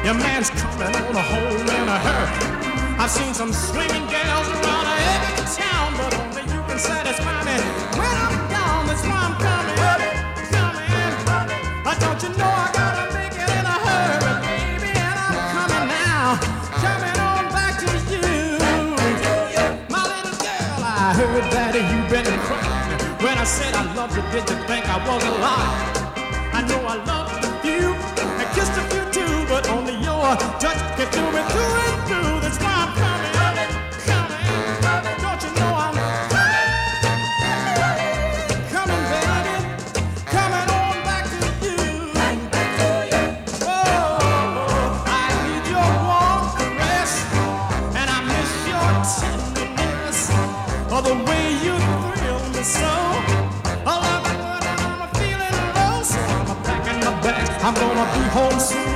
Your man's coming on home in a hurry. I've seen some swinging gals around every town, but only you can satisfy me when I'm down. That's why I'm coming, coming. Don't you know I gotta make it in a hurry, baby? And I'm coming now, coming on back to you. My little girl, I heard that you've been crying. When I said I loved you, did you think I was a lie? I know I loved you and kissed a few too, but only your touch can do it through and through. That's why I'm coming, coming. Don't you know I'm coming, baby? Coming on back to you. Oh, I need your warm caress, and I miss your tenderness. Oh, the way you thrill me so. I love it when I'm feeling low, so I'm packing my bags. I'm gonna be home soon.